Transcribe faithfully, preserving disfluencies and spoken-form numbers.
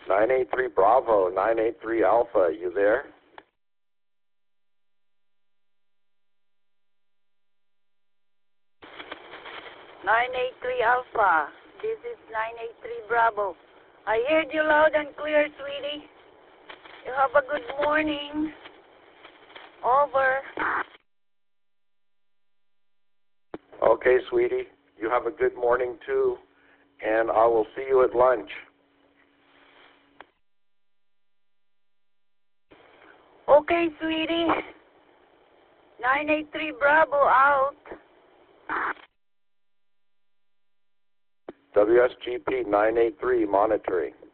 nine eight three Bravo, nine eight three Alpha, you there? nine eight three Alpha, this is nine eight three Bravo. I heard you loud and clear, sweetie. You have a good morning. Over. Okay, sweetie. You have a good morning, too. And I will see you at lunch. Okay, sweetie. nine eight three Bravo out. W S G P nine eight three monitoring.